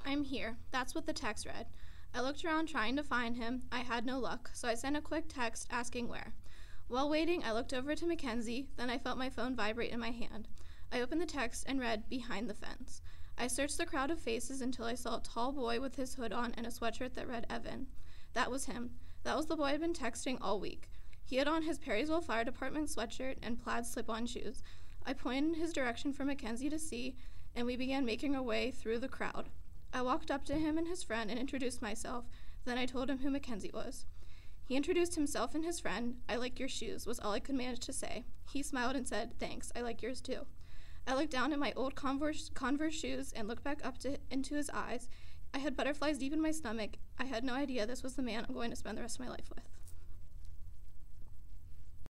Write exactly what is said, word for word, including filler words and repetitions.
I'm here. That's what the text read. I looked around trying to find him. I had no luck, so I sent a quick text asking where. While waiting, I looked over to Mackenzie, then I felt my phone vibrate in my hand. I opened the text and read, "Behind the fence." I searched the crowd of faces until I saw a tall boy with his hood on and a sweatshirt that read Evan. That was him. That was the boy I'd been texting all week. He had on his Perrysville Fire Department sweatshirt and plaid slip-on shoes. I pointed in his direction for Mackenzie to see, and we began making our way through the crowd. I walked up to him and his friend and introduced myself. Then I told him who Mackenzie was. He introduced himself and his friend. "I like your shoes," was all I could manage to say. He smiled and said, "Thanks, I like yours too." I looked down at my old Converse, Converse shoes and looked back up to, into his eyes. I had butterflies deep in my stomach. I had no idea this was the man I'm going to spend the rest of my life with.